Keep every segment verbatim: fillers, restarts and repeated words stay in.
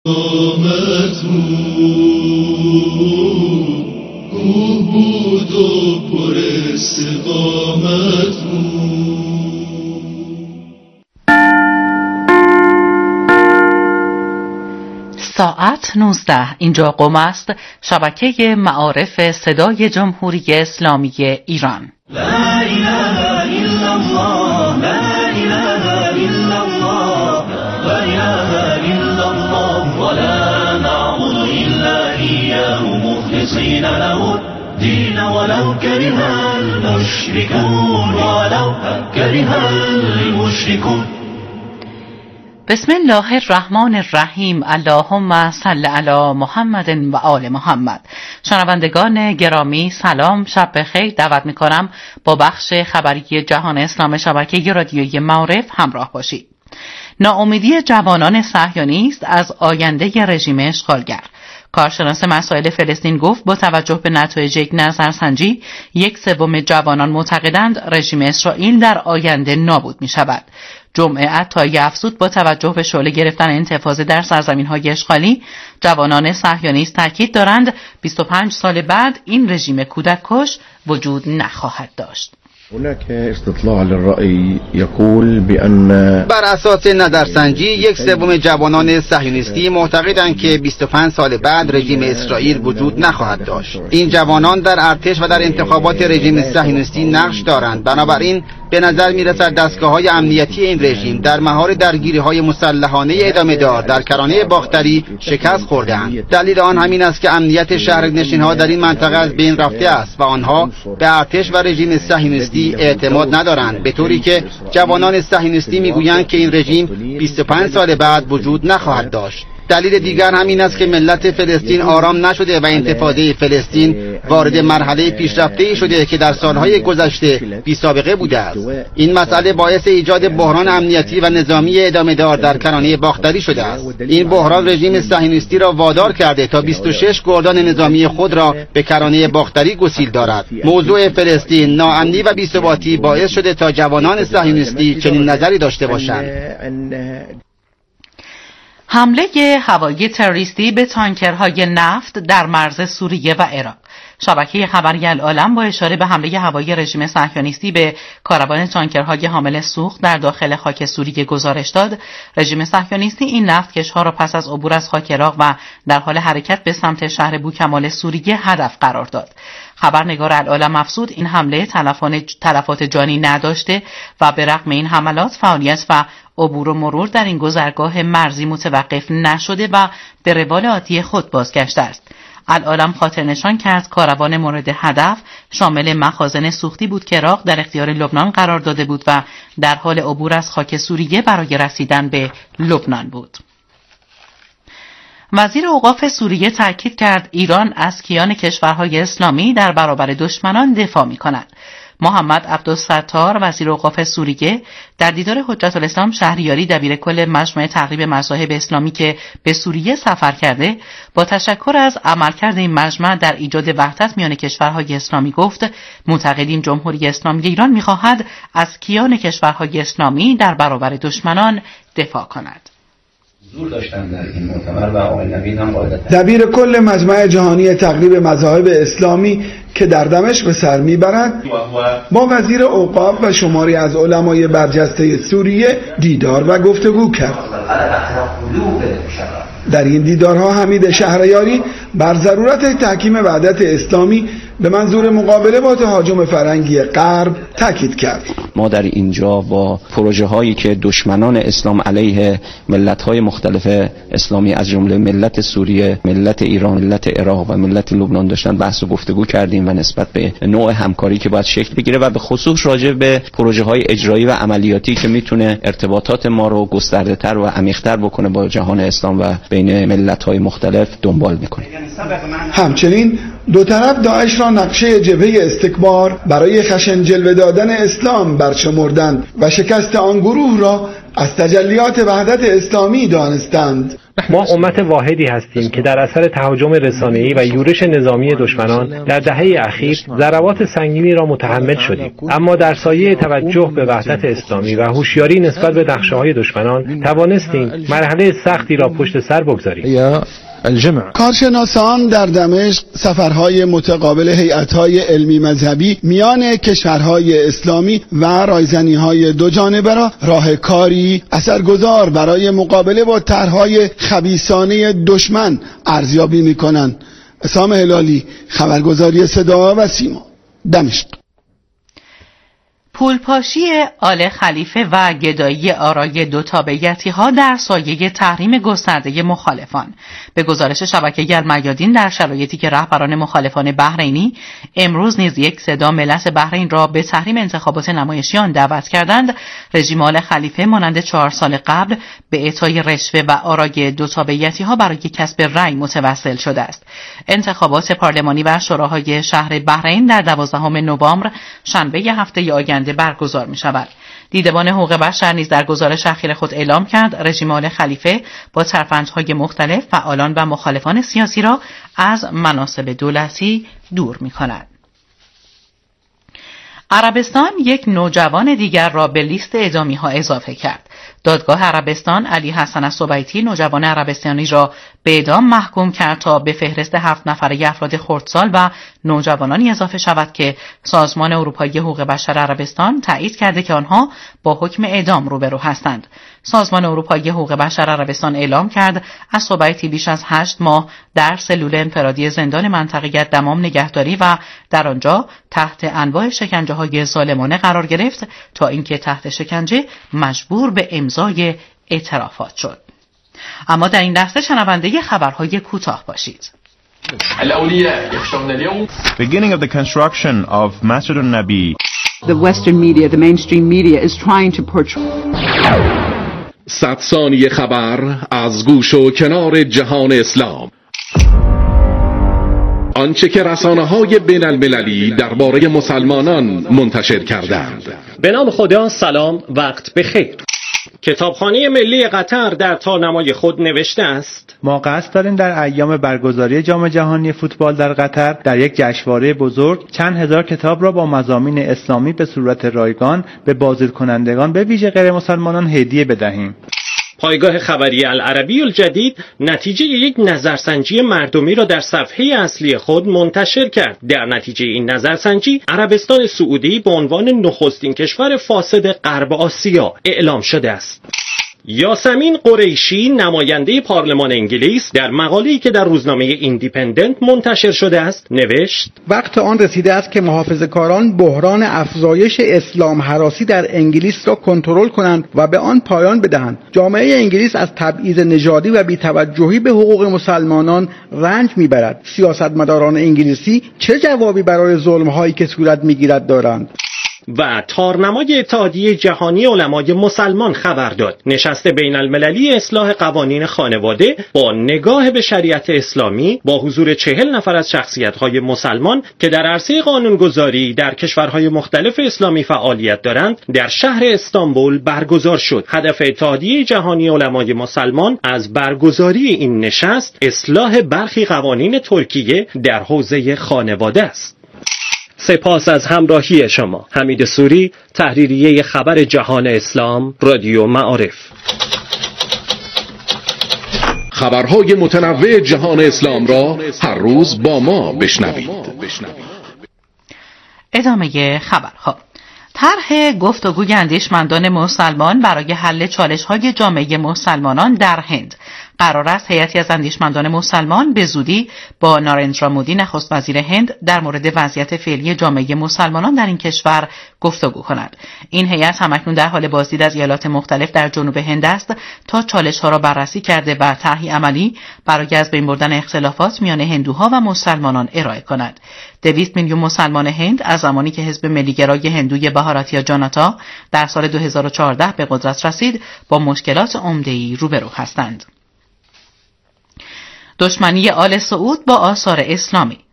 کوه بود و پر استقامت بود. ساعت نوزده اینجا قم است، شبکه معارف صدای جمهوری اسلامی ایران. لا اله الا الله، لا اله الا الله، لا اله الا الله، ولا نعبد الا اياه مخلصين له الدين ولو كره المشركون، ولو كره المشركون. بسم الله الرحمن الرحیم. اللهم صل علی محمد و آل محمد. شنوندگان گرامی سلام، شب بخیر. دعوت میکنم با بخش خبری جهان اسلام شبکه رادیویی معارف همراه باشید. ناامیدی جوانان صهیونیست از آینده رژیم اشغالگر. کارشناس مسائل فلسطین گفت با توجه به نتایج یک نظرسنجی یک سوم جوانان معتقدند رژیم اسرائیل در آینده نابود می شود. جمعه عطایی افزود با توجه به شعله گرفتن انتفاضه در سرزمین‌های اشغالی، جوانان صهیونیست تاکید دارند بیست و پنج سال بعد این رژیم کودک‌کش وجود نخواهد داشت. هناك استطلاع للرأي يقول بأن بر اساس نظرسنجی یک سوم جوانان صهیونیستی معتقدند که بیست و پنج سال بعد رژیم اسرائیل وجود نخواهد داشت. این جوانان در ارتش و در انتخابات رژیم صهیونیستی نقش دارند. بنابراین به نظر می‌رسد دستگاه‌های امنیتی این رژیم در مهار درگیری‌های مسلحانه ادامه دار در کرانه باختری شکست خورده‌اند. دلیل آن همین است که امنیت شهرنشین‌ها در این منطقه از بین رفته است و آنها به ارتش و رژیم صهیونیستی اعتماد ندارند، به طوری که جوانان صهیونیستی میگویند که این رژیم بیست و پنج سال بعد وجود نخواهد داشت. دلیل دیگر همین است که ملت فلسطین آرام نشده و انتفاضه فلسطین وارد مرحله پیشرفته‌ای شده که در سالهای گذشته بی سابقه بوده است. این مسئله باعث ایجاد بحران امنیتی و نظامی ادامه دار در کرانه باختری شده است. این بحران رژیم صهیونیستی را وادار کرده تا بیست و شش گردان نظامی خود را به کرانه باختری گسیل دارد. موضوع فلسطین، ناامنی و بی‌ثباتی باعث شده تا جوانان صهیونیستی چنین نظری داشته باشند. حمله هوایی تروریستی به تانکرهای نفت در مرز سوریه و عراق. شبکه خبری العالم با اشاره به حمله هوایی رژیم صهیونیستی به کاروان تانکرهای حامل سوخت در داخل خاک سوریه گزارش داد. رژیم صهیونیستی این نفتکش‌ها را پس از عبور از خاک عراق و در حال حرکت به سمت شهر بوکمال سوریه هدف قرار داد. خبرنگار العالم افزود این حمله تلفات جانی نداشته و به رغم این حملات فعالیت و عبور و مرور در این گذرگاه مرزی متوقف نشده و به روال عادی خود بازگشته است. العالم خاطر نشان کرد کاروان مورد هدف شامل مخازن سوختی بود که عراق در اختیار لبنان قرار داده بود و در حال عبور از خاک سوریه برای رسیدن به لبنان بود. وزیر اوقاف سوریه تاکید کرد ایران از کیان کشورهای اسلامی در برابر دشمنان دفاع می‌کند. محمد عبدالستار وزیر اوقاف سوریه در دیدار حجت الاسلام شهریاری دبیرکل مجمع تقریب مذاهب اسلامی که به سوریه سفر کرده با تشکر از عملکرد این مجمع در ایجاد وحدت میان کشورهای اسلامی گفت معتقدیم جمهوری اسلامی ایران می‌خواهد از کیان کشورهای اسلامی در برابر دشمنان دفاع کند. حضور داشتن در این مؤتمر و آقای نوید هم قاعدتاً دبیر کل مجمع جهانی تقریب مذاهب اسلامی که در دمشق به سر میبرد با وزیر اوقاف و شماری از علمای برجسته سوریه دیدار و گفتگو کرد. در این دیدارها حمید شهریاری بر ضرورت تحکیم وحدت اسلامی به منظور مقابله با تهاجم فرنگی غرب تاکید کرد. ما در اینجا با پروژه هایی که دشمنان اسلام علیه ملت های مختلف اسلامی از جمله ملت سوریه، ملت ایران، ملت عراق و ملت لبنان داشتن بحث و گفتگو کردیم و نسبت به نوع همکاری که باید شکل بگیره و به خصوص راجع به پروژه های اجرایی و عملیاتی که میتونه ارتباطات ما رو گسترده تر و عمیق تر بکنه با جهان اسلام و بین ملت های مختلف دنبال میکنه. همچنین دو طرف داعش را نقشه جبهه استکبار برای خشن جلوه دادن اسلام برشمردند و شکست آن گروه را از تجلیات وحدت اسلامی دانستند. ما امت واحدی هستیم که در اثر تهاجم رسانه‌ای و یورش نظامی دشمنان در دهه اخیر ضربات سنگینی را متحمل شدیم، اما در سایه توجه به وحدت اسلامی و هوشیاری نسبت به نقشه‌های دشمنان توانستیم مرحله سختی را پشت سر بگذاریم. الجمع. کارشناسان در دمشق سفرهای متقابل هیئت‌های علمی مذهبی میان کشورهای اسلامی و رایزنی‌های دو جانبه را راه کاری اثرگذار برای مقابله با طرح‌های خبیثانه دشمن ارزیابی می‌کنند. اسام هلالی، خبرگزاری صدا و سیما، دمشق. پولپاشی آل خلیفه و گدایی آرای دو تابعیتی ها در سایه تحریم گسترده مخالفان. به گزارش شبکه المیادین، در شرایطی که رهبران مخالفان بحرینی امروز نیز یک صدا ملت بحرین را به تحریم انتخابات نمایشیان دعوت کردند، رژیم آل خلیفه مانند چهار سال قبل به اعطای رشوه و آرای دو تابعیتی ها برای کسب رأی متوسل شده است. انتخابات پارلمانی و شوراهای شهر بحرین در دوازدهم نوامبر شنبه هفته آینده برگزار می شود. دیدبان حقوق بشر نیز در گزارش اخیر خود اعلام کرد رژیم آل خلیفه با ترفندهای مختلف فعالان و مخالفان سیاسی را از مناصب دولتی دور می کند. عربستان یک نوجوان دیگر را به لیست اعدامی ها اضافه کرد. دادگاه عربستان علی حسن السبیتی نوجوان عربستانی را به اعدام محکوم کرد تا به فهرست هفت نفره افراد خردسال و نوجوانانی اضافه شود که سازمان اروپایی حقوق بشر عربستان تایید کرده که آنها با حکم اعدام روبرو هستند. سازمان اروپایی حقوق بشر عربستان اعلام کرد السبیتی بیش از هشت ماه در سلول انفرادی زندان منطقه دمام نگهداری و در آنجا تحت انواع شکنجه‌های ظالمانه قرار گرفت تا اینکه تحت شکنجه مجبور به امضای اعترافات شد. اما در این لحظه شنونده خبرهای کوتاه باشید. Beginning of the construction of Masjid al-Nabi. The Western media, the mainstream media is trying to portray. صد ثانیه خبر از گوش و کنار جهان اسلام. آنچه که رسانه‌های بین المللی درباره مسلمانان منتشر کردند. به نام خدا، سلام، وقت بخیر. کتابخانه ملی قطر در تارنمای خود نوشته است: ما قصد داریم در ایام برگزاری جام جهانی فوتبال در قطر در یک جشنواره بزرگ چند هزار کتاب را با مضامین اسلامی به صورت رایگان به بازدیدکنندگان به ویژه غیر مسلمانان هدیه بدهیم. پایگاه خبری العربی الجدید نتیجه یک نظرسنجی مردمی را در صفحه اصلی خود منتشر کرد. در نتیجه این نظرسنجی عربستان سعودی به عنوان نخستین کشور فاسد غرب آسیا اعلام شده است. یاسمین قریشی نماینده پارلمان انگلیس در مقاله‌ای که در روزنامه ایندیپندنت منتشر شده است نوشت: وقت آن رسیده است که محافظه‌کاران بحران افزایش اسلام هراسی در انگلیس را کنترل کنند و به آن پایان بدهند. جامعه انگلیس از تبعیض نژادی و بی‌توجهی به حقوق مسلمانان رنج میبرد. سیاستمداران انگلیسی چه جوابی برای ظلم‌هایی که صورت میگیرد دارند؟ و تارنمای اتحادیه جهانی علمای مسلمان خبر داد نشست بین المللی اصلاح قوانین خانواده با نگاه به شریعت اسلامی با حضور چهل نفر از شخصیت‌های مسلمان که در عرصه قانونگذاری در کشورهای مختلف اسلامی فعالیت دارند در شهر استانبول برگزار شد. هدف اتحادیه جهانی علمای مسلمان از برگزاری این نشست اصلاح برخی قوانین ترکیه در حوزه خانواده است. سپاس از همراهی شما. حمید سوری، تحریریه خبر جهان اسلام، رادیو معارف. خبرهای متنوع جهان اسلام را هر روز با ما بشنوید. ادامه خبرها. طرح گفتگوی اندیشمندان مسلمان برای حل چالش‌های جامعه مسلمانان در هند. قرار است هیئتی از اندیشمندان مسلمان به زودی با نارندرا مودی نخست وزیر هند در مورد وضعیت فعلی جامعه مسلمانان در این کشور گفتگو کند. این هیئت همکنون در حال بازدید از ایالات مختلف در جنوب هند است تا چالش‌ها را بررسی کرده و طرحی عملی برای از بین بردن اختلافات میان هندوها و مسلمانان ارائه کند. دویست میلیون مسلمان هند از زمانی که حزب ملیگرای هندوی بهاراتیا جاناتا در سال دو هزار و چهارده به قدرت رسید با مشکلات عمده‌ای روبرو هستند. دشمنی آل سعود با آثار اسلامی.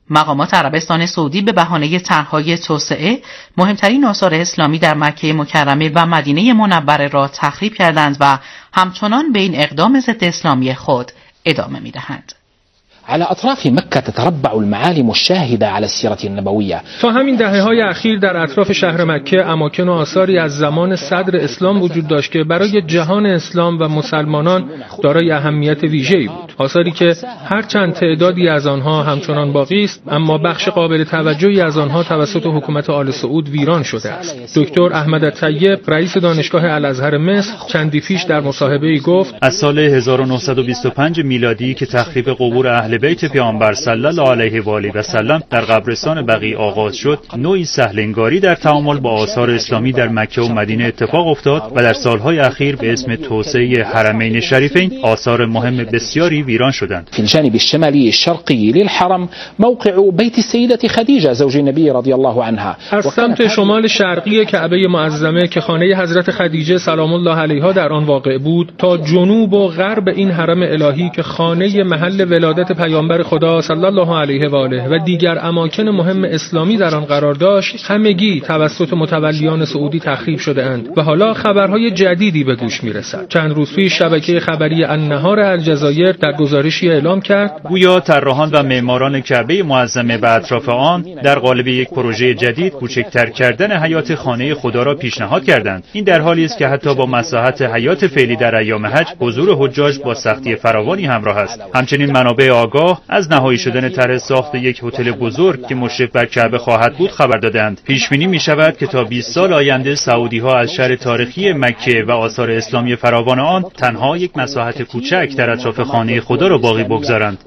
مقامات عربستان سعودی به بهانه طرح‌های توسعه مهمترین آثار اسلامی در مکه مکرمه و مدینه منوره را تخریب کردند و همچنان به این اقدام ضد اسلامی خود ادامه می‌دهند. على أطراف مكة تتربع المعالم الشاهدة على السيرة النبوية. تا همین دهه‌های اخیر در اطراف شهر مکه اماکن و آثاری از زمان صدر اسلام وجود داشت که برای جهان اسلام و مسلمانان دارای اهمیت ویژه‌ای بود. آثاری که هرچند تعدادی از آنها همچنان باقی است، اما بخش قابل توجهی از آنها توسط حکومت آل سعود ویران شده است. دکتر احمد الطیب، رئیس دانشگاه الازهر مصر، چندی پیش در مصاحبه‌ای گفت: از سال هزار و نهصد و بیست و پنج میلادی که تخریب قبور اهل بیت پیامبر صلی الله علیه و آله و سلم در قبرستان بقیع آغاز شد، نوعی سهل‌انگاری در تعامل با آثار اسلامی در مکه و مدینه اتفاق افتاد و در سالهای اخیر به اسم توسعه حرمین شریفین آثار مهم بسیاری ویران شدند. في الجانب الشمالي الشرقي للحرم موقع بيت السيدة خديجة زوج النبي رضی الله عنها. از سمت شمال شرقی کعبه معظمه که خانه حضرت خدیجه سلام الله علیها در آن واقع بود تا جنوب و غرب این حرم الهی که خانه محل ولادت پیامبر خدا صلی الله علیه و آله و دیگر اماکن مهم اسلامی در آن قرار داشت، همگی توسط متولیان سعودی تخریب شده اند و حالا خبرهای جدیدی به گوش میرسد. چند روز پیش شبکه خبری النهار الجزایر در گزارشی اعلام کرد گویا طراحان و معماران کعبه معظمه و اطراف آن در قالب یک پروژه جدید کوچکتر کردن حیات خانه خدا را پیشنهاد کردند. این در حالی است که حتی با مساحت حیات فعلی در ایام حج، حضور حجاج با سختی فراوانی همراه است. همچنین منابع آگاه از نهایی شدن طرح ساخت یک هتل بزرگ که مشرف بر کعبه خواهد بود خبر دادند. پیش بینی می شود که تا بیست سال آینده سعودی ها از شهر تاریخی مکه و آثار اسلامی فراوان آن تنها یک مساحت کوچک در اطراف خانه خدا را باقی بگذارند.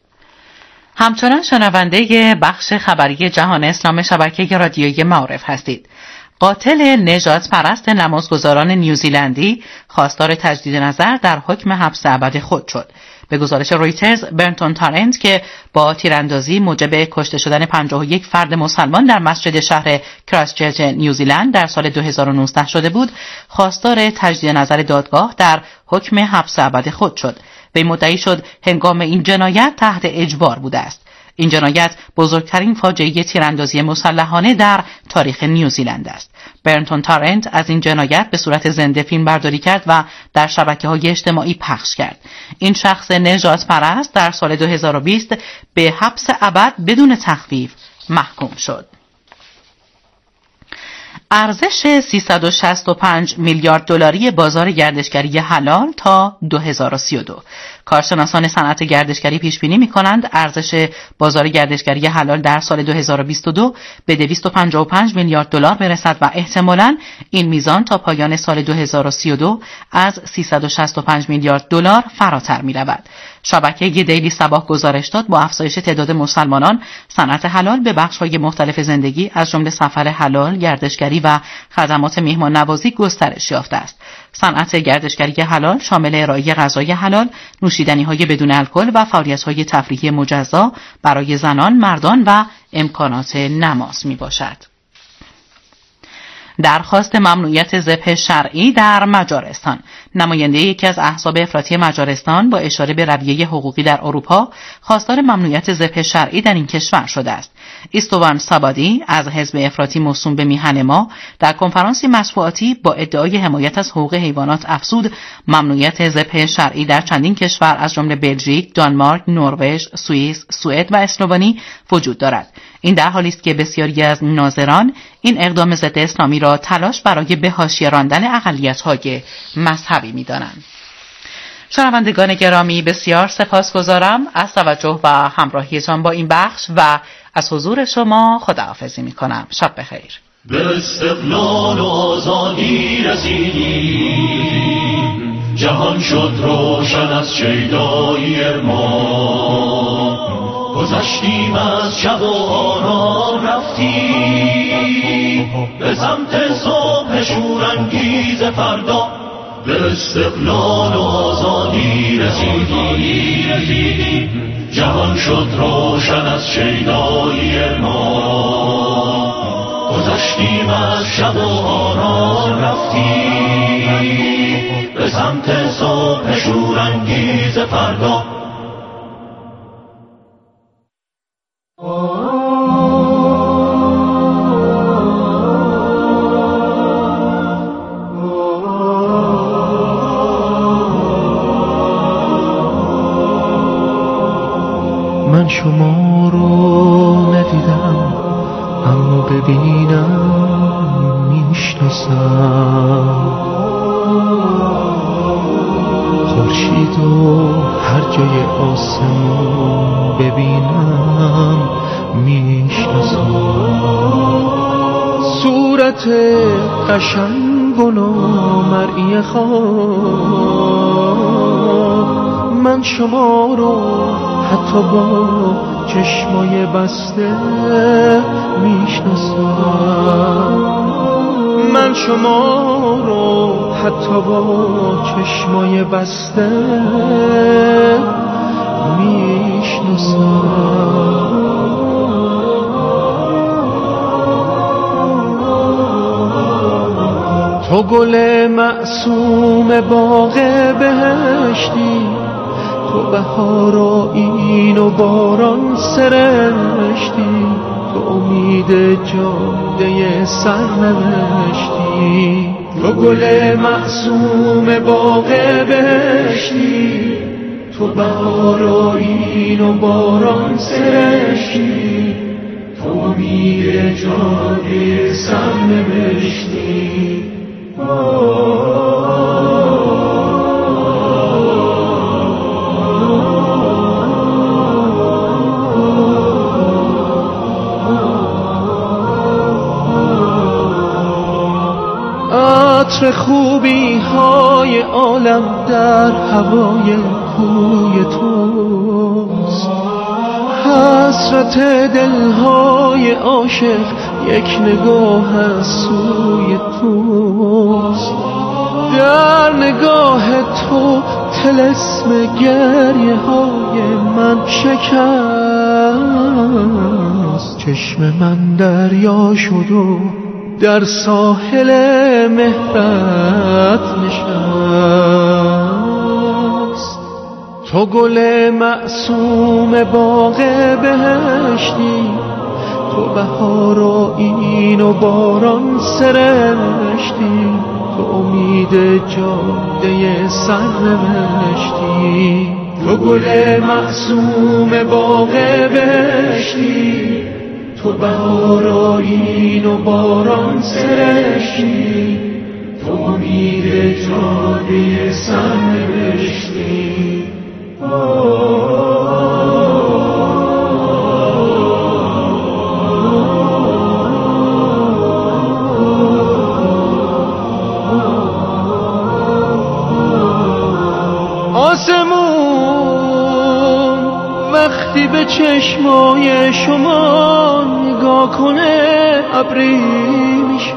همچنان شنونده بخش خبری جهان اسلام شبکه رادیویی معارف هستید. قاتل نجات پرست نمازگزاران نیوزیلندی خواستار تجدید نظر در حکم حبس ابد خود شد. به گزارش رویترز، برنتون تارنت که با تیراندازی موجب کشته شدن پنجاه و یک فرد مسلمان در مسجد شهر کرایستچرچ نیوزیلند در سال دو هزار و نوزده شده بود، خواستار تجدید نظر دادگاه در حکم حبس ابد خود شد. وی مدعی شد هنگام این جنایت تحت اجبار بوده است. این جنایت بزرگترین فاجعه تیراندازی مسلحانه در تاریخ نیوزیلند است. برنتون تارنت از این جنایت به صورت زنده فیلم برداری کرد و در شبکه‌های اجتماعی پخش کرد. این شخص نجات پرست در سال دو هزار و بیست به حبس ابد بدون تخفیف محکوم شد. ارزش سیصد و شصت و پنج میلیارد دلاری بازار گردشگری حلال تا دو هزار و سی و دو. کارشناسان صنعت گردشگری پیش بینی می‌کنند ارزش بازار گردشگری حلال در سال دو هزار و بیست و دو به دویست و پنجاه و پنج میلیارد دلار برسد و احتمالاً این میزان تا پایان سال دو هزار و سی و دو از سیصد و شصت و پنج میلیارد دلار فراتر می‌رود. شبکه دیلی صباح گزارش داد با افزایش تعداد مسلمانان، صنعت حلال به بخش‌های مختلف زندگی از جمله سفر حلال، گردشگری و خدمات میهمان نوازی گسترش یافته است. صنعت گردشگری حلال شامل ارائه غذای حلال، نوشیدنی‌های بدون الکل و فعالیت‌های تفریحی مجزا برای زنان، مردان و امکانات نماز میباشد. درخواست ممنوعیت ذبح شرعی در مجارستان. نماینده یکی از احزاب افراطی مجارستان با اشاره به رویه حقوقی در اروپا خواستار ممنوعیت ذبح شرعی در این کشور شده است. ایستوان سابادی از حزب افراطی موسوم به میهن ما در کنفرانسی مطبوعاتی با ادعای حمایت از حقوق حیوانات افزود ممنوعیت ذبح شرعی در چندین کشور از جمله بلژیک، دانمارک، نروژ، سوئیس، سوئد و اسلوونی وجود دارد. این در حالی است که بسیاری از ناظران این اقدام ضد اسلامی را تلاش برای به حاشیه راندن اقلیت‌های مذهبی می‌دانند. شنوندگان گرامی، بسیار سپاسگزارم از توجه و همراهیتان با این بخش و از حضور شما خداحافظی می‌کنم. شب بخیر. به استقلال و آزادی رسیدیم، جهان شد روشن از شیدایی ارمان، گذشتیم از شب و آرام رفتیم به سمت صبح شورانگیز فردا. به استقلال و آزادی رسیدیم، جهان شد روشن از شیدایی ارمان، گذشتیم از شب و آرام رفتیم به سمت صبح شورانگیز فردا. من شما رو ندیدم اما ببینم میشناسم. خورشید و هر جای آسمون ببینم میشناسم. صورت قشنگ و نامرئی خواب من شما رو حتی با چشمای بسته میشناسم. من شما رو حتی با چشمای بسته میشناسم. تو گل معصوم باغ بهشتی، تو بهار و این و باران سرشتی، تو امید جاده سرنوشتی. تو گل معصوم باغ بهشتی، تو بهار و این و باران سرشتی، تو امید جاده سرنوشتی. عطر خوبی های عالم در هوای کوی توست، حسرت دلهای عاشق یک نگاه از سوی توست. در نگاه تو طلسم گریه های من شکست. چشم من دریا شد و در ساحل مهرت نشست. تو گل معصوم باغ بهشتی، تو بهار و این و باران سرشتی، تو امید جاده سرنوشتی. تو گل معصوم باغ بهشتی، تو بهار و این و باران سرشتی، تو امید جاده سرنوشتی. آسمون وقتی به چشمای شما نگاه کنه ابری میشه.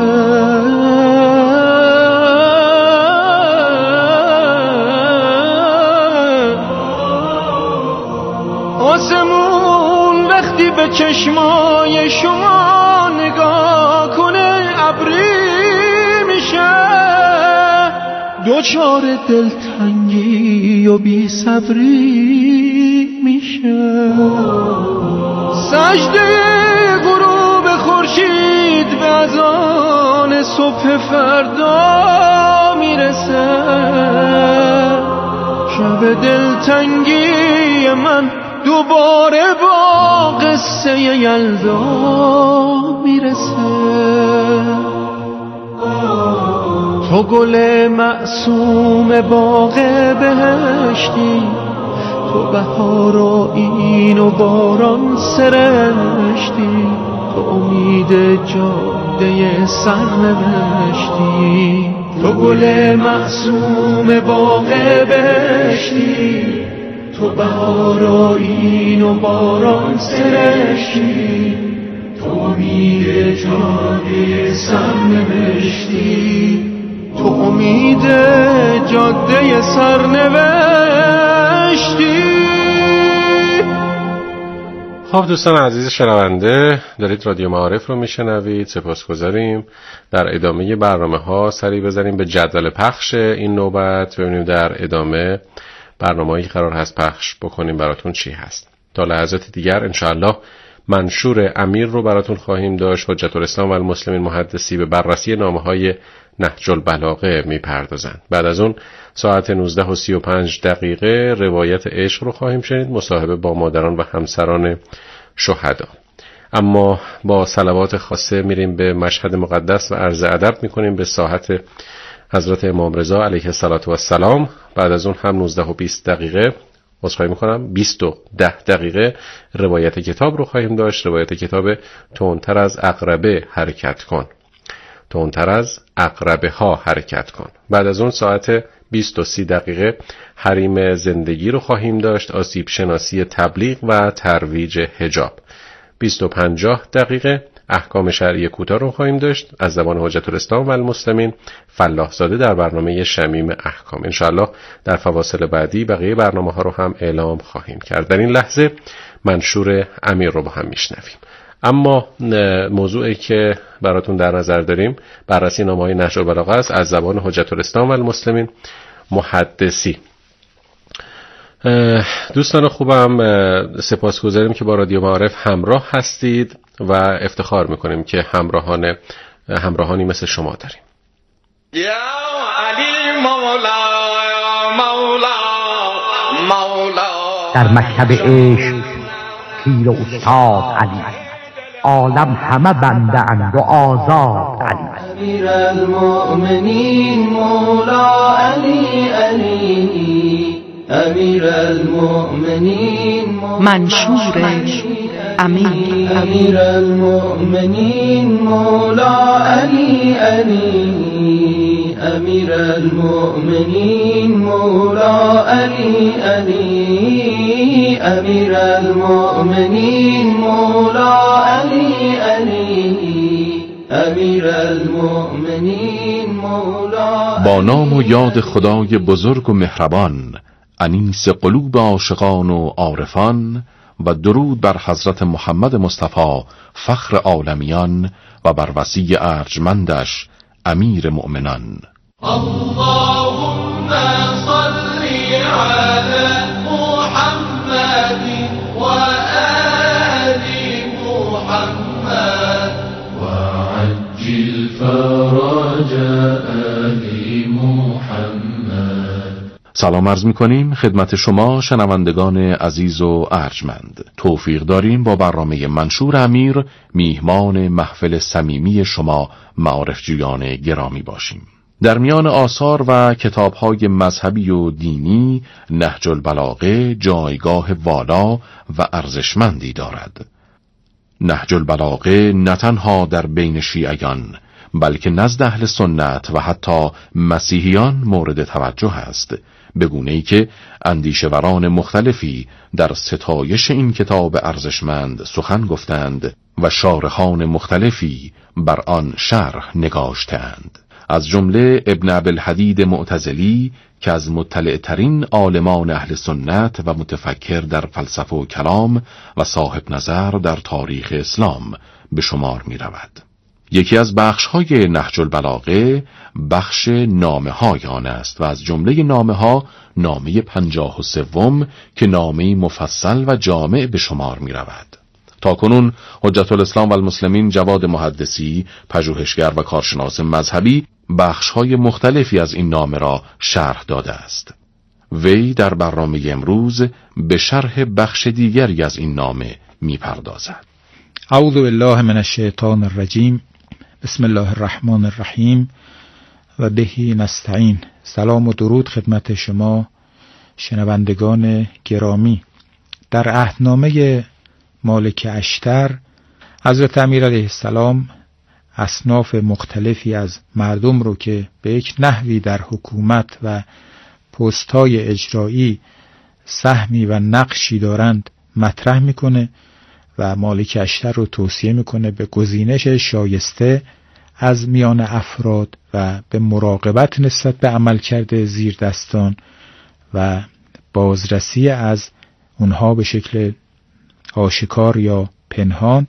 آسمون وقتی به چشمای شما نگاه کنه ابری میشه. دوچار دلتنگی و بی صبری میشه. سجده غروب خورشید به اذان صبح فردا میرسه. شب دلتنگی من دوباره با قصه یلدا میرسه. تو گل معصوم باغ بهشتی، تو بهار و این و باران سرشتی، تو امید جاده سرنوشتی. تو گل معصوم باغ بهشتی، تو بهار و این و باران سرشتی، تو امید جاده سرنوشتی. تو امید جاده سرنوشتی. خب دوستان عزیز شنونده، دارید رادیو معارف رو میشنوید. سپاسگزاریم. در ادامه برنامه ها سری بزنیم به جدول پخش این نوبت، ببینیم در ادامه برنامه‌ای قرار هست پخش بکنیم براتون چی هست. تا لحظات دیگر انشاءالله منشور امیر رو براتون خواهیم داشت. حجت الاسلام و المسلمین محدثی به بررسی نامه‌های نهج البلاغه میپردازند. بعد از اون ساعت نوزده و سی و پنج دقیقه روایت عشق رو خواهیم شنید، مصاحبه با مادران و همسران شهدا. اما با صلوات خاصه میریم به مشهد مقدس و عرض ادب میکنیم به ساحت حضرت امام رضا علیه السلام. بعد از اون هم نوزده و بیست دقیقه عذرخواهی میکنم بیست و ده دقیقه روایت کتاب رو خواهیم داشت. روایت کتاب تندتر از عقربه حرکت کن، تندتر از عقربه ها حرکت کن. بعد از اون ساعت بیست و سی دقیقه حریم زندگی رو خواهیم داشت، آسیب شناسی تبلیغ و ترویج حجاب. بیست و پنجاه دقیقه احکام شرعی کوتاه رو خواهیم داشت از زبان حجت الاسلام و المسلمین فلاح زاده در برنامه شمیم احکام. انشاءالله در فواصل بعدی بقیه برنامه ها رو هم اعلام خواهیم کرد. در این لحظه منشور امیر رو با هم میشنویم. اما موضوعی که براتون در نظر داریم بررسی نامه‌های نهج البلاغه است از زبان حجت الاسلام و المسلمین محدثی. دوستان خوبم، سپاسگزاریم که با رادیو معارف همراه هستید و افتخار میکنیم که همراهان همراهانی مثل شما داریم. یا علی مولا مولا مولا. در مکتب عشق پیر و استاد علی، عالم همه بنده اند و آزاد علی. امیر المؤمنین مولا علی علی، امیر المؤمنین منشور امیر. امیر المؤمنین مولا علی علی، امیر المؤمنین مولا علی علی، امیر المؤمنین مولا علی علی، امیر المؤمنین مولا. با نام و یاد خدای بزرگ و مهربان، انیس قلوب عاشقان و عارفان، و درود بر حضرت محمد مصطفی فخر عالمیان و بر وصی ارجمندش امیر مؤمنان. اللهم صل علی محمد و آل محمد و عجل فرج آل محمد. سلام عرض می‌کنیم خدمت شما شنوندگان عزیز و ارجمند. توفیق داریم با برنامه منشور امیر میهمان محفل صمیمی شما معارفجویان گرامی باشیم. در میان آثار و کتاب‌های مذهبی و دینی نهج البلاغه جایگاه والا و ارزشمندی دارد. نهج البلاغه نه تنها در بین شیعیان بلکه نزد اهل سنت و حتی مسیحیان مورد توجه است، به گونه‌ای که اندیشوران مختلفی در ستایش این کتاب ارزشمند سخن گفتند و شارحان مختلفی بر آن شرح نگاشتند، از جمله ابن ابوالحدید معتزلی که از مطلع ترین عالمان اهل سنت و متفکر در فلسفه و کلام و صاحب نظر در تاریخ اسلام به شمار می رود. یکی از بخش‌های نهج البلاغه بخش نامه‌های آن است و از جمله نامه‌ها نامه پنجاه و سوم که نامه مفصل و جامع به شمار می رود. تاکنون حجت الاسلام و المسلمین جواد محدثی، پژوهشگر و کارشناس مذهبی، بخش‌های مختلفی از این نامه را شرح داده است. وی در برنامه امروز به شرح بخش دیگری از این نامه می‌پردازد. اعوذ بالله من الشیطان الرجیم. بسم الله الرحمن الرحیم و بهی نستعین. سلام و درود خدمت شما شنوندگان گرامی. در عهدنامه مالک اشتر حضرت امیر علیه السلام اصناف مختلفی از مردم رو که به یک نحوی در حکومت و پست‌های اجرایی سهمی و نقشی دارند مطرح میکنه و مالک اشتر رو توصیه میکنه به گزینش شایسته از میان افراد و به مراقبت نسبت به عملکرد زیردستان و بازرسی از اونها به شکل آشکار یا پنهان.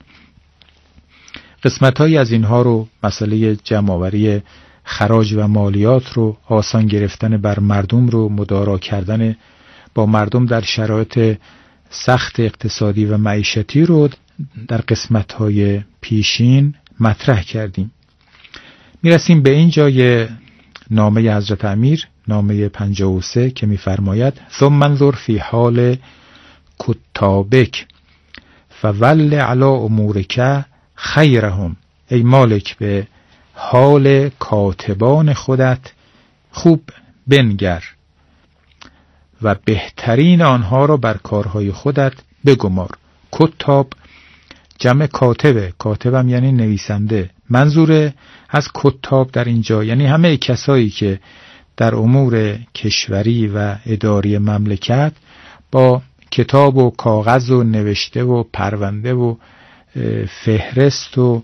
قسمت‌هایی از اینها رو مسئله جمع‌آوری خراج و مالیات رو، آسان گرفتن بر مردم رو، مدارا کردن با مردم در شرایط سخت اقتصادی و معیشتی رو در قسمت‌های پیشین مطرح کردیم. میرسیم به این جای نامه حضرت امیر، نامه پنجاه و سه که می‌فرماید ثم انظر فی حال کتابک فول علی امورک خیرهم. ای مالک به حال کاتبان خودت خوب بنگر و بهترین آنها را بر کارهای خودت بگمار. کتاب جمع کاتبه، کاتبم یعنی نویسنده. منظور از کتاب در اینجا یعنی همه کسایی که در امور کشوری و اداری مملکت با کتاب و کاغذ و نوشته و پرونده و فهرست و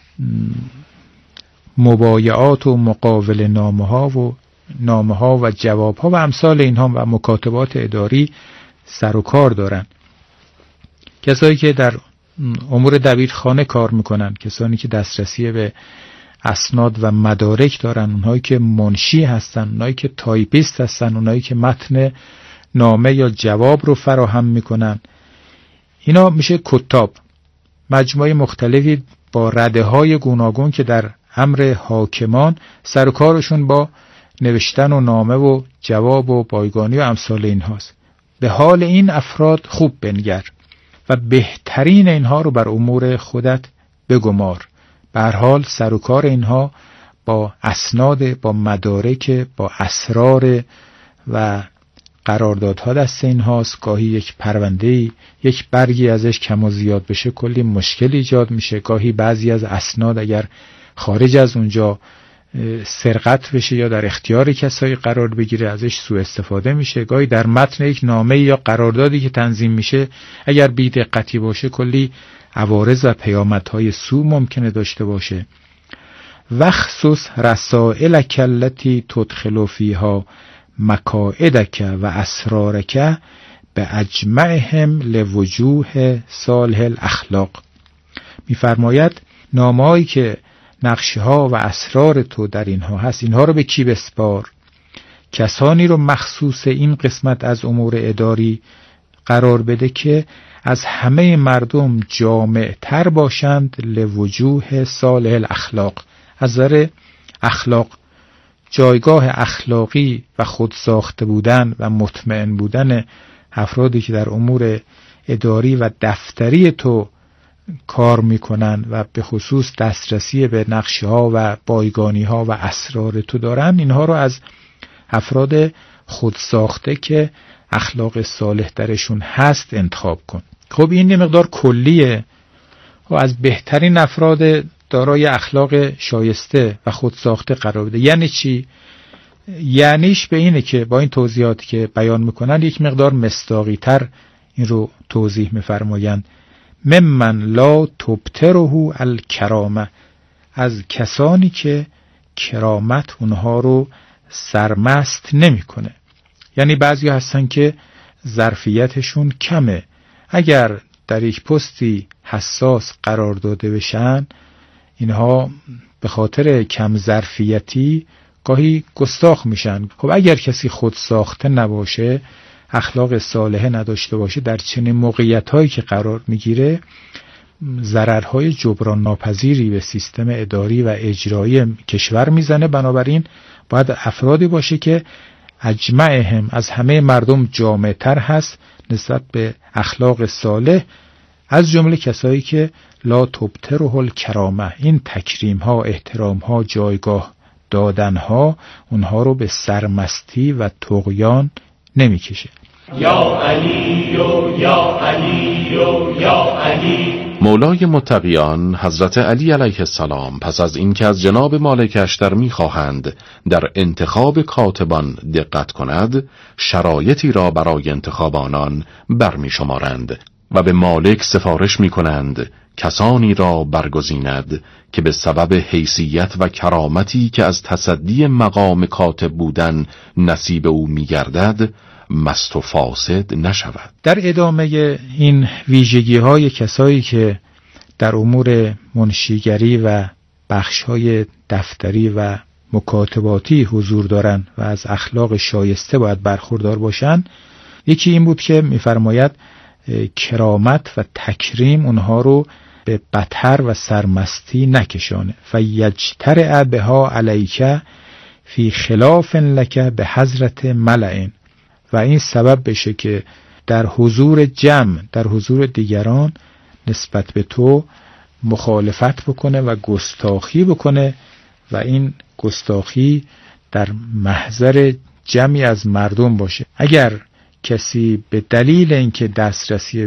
مبایعات و مقاول نامه ها و نامه ها و جواب ها و امثال اینها و مکاتبات اداری سر و کار دارن. کسایی که در امور دبیرخانه کار میکنن، کسانی که دسترسی به اسناد و مدارک دارن، اونهایی که منشی هستن، اونهایی که تایپیست هستن، اونهایی که متن نامه یا جواب رو فراهم میکنن، اینا میشه کتاب. مجموعه مختلفی با رده های گوناگون که در امر حاکمان سر و کارشون با نوشتن و نامه و جواب و بایگانی و امثال اینهاست. به حال این افراد خوب بنگر و بهترین اینها رو بر امور خودت بگمار. به هر حال سر و کار اینها با اسناد، با مدارک، با اسرار و قراردادها دست اینهاست. گاهی یک پرونده‌ای، یک برگی ازش کم و زیاد بشه کلی مشکل ایجاد میشه. گاهی بعضی از اسناد اگر خارج از اونجا سرقت بشه یا در اختیار کسایی قرار بگیره ازش سوء استفاده میشه. گاهی در متن یک نامه یا قراردادی که تنظیم میشه اگر بی‌دقتی باشه کلی عوارض و پیامدهای سوء ممکنه داشته باشه. وخصوص رسائلک التی تدخل فیها مکائدک و اسرارک به اجمعهم لوجوه صالح الاخلاق. میفرماید نامه‌ای که نقشه ها و اسرار تو در اینها هست، اینها رو به کی بسپار؟ کسانی رو مخصوص این قسمت از امور اداری قرار بده که از همه مردم جامع تر باشند لوجوه صالح الاخلاق. از نظر اخلاق، جایگاه اخلاقی و خود ساخته بودن و مطمئن بودن افرادی که در امور اداری و دفتری تو کار میکنن و به خصوص دسترسی به نقشه ها و بایگانی ها و اسرار تو دارن، اینها رو از افراد خود ساخته که اخلاق صالح درشون هست انتخاب کن. خب این یه مقدار کلیه و از بهترین افراد دارای اخلاق شایسته و خود ساخته قرار بده. یعنی چی؟ یعنیش به اینه که با این توضیحاتی که بیان میکنن یک مقدار مصداقی تر این رو توضیح میفرمایند. ممن لا تبتره الکرامه، از کسانی که کرامت اونها رو سرمست نمیکنه. یعنی بعضی هستن که ظرفیتشون کمه، اگر در یک پستی حساس قرار داده بشن اینها به خاطر کم ظرفیتی گاهی گستاخ میشن. خب اگر کسی خود ساخته نباشه، اخلاق صالحه نداشته باشه، در چنین موقعیت‌هایی که قرار میگیره ضررهای جبران ناپذیری به سیستم اداری و اجرایی کشور میزنه. بنابراین باید افرادی باشه که اجمعهم، از همه مردم جامع‌تر هست نسبت به اخلاق صالح، از جمله کسایی که لا تبتره الکرامه، این تکریم ها، احترام ها، جایگاه دادن ها اونها رو به سرمستی و طغیان نمیکشه. یا علی و یا علی و یا علی. مولای متقیان حضرت علی علیه السلام پس از اینکه از جناب مالک اشتر می‌خواهند در انتخاب کاتبان دقت کند، شرایطی را برای انتخاب آنان برمی‌شمارند و به مالک سفارش می‌کنند کسانی را برگزیند که به سبب حیثیت و کرامتی که از تصدی مقام کاتب بودن نصیب او می‌گردد مست و فاسد نشود. در ادامه این ویژگی های کسایی که در امور منشیگری و بخش های دفتری و مکاتباتی حضور دارن و از اخلاق شایسته باید برخوردار باشن، یکی این بود که میفرماید کرامت و تکریم اونها رو به بطر و سرمستی نکشانه. فیجترع بها علیک فی خلاف لک به حضرت ملئن، و این سبب بشه که در حضور جمع، در حضور دیگران نسبت به تو مخالفت بکنه و گستاخی بکنه، و این گستاخی در محضر جمعی از مردم باشه. اگر کسی به دلیل اینکه دسترسی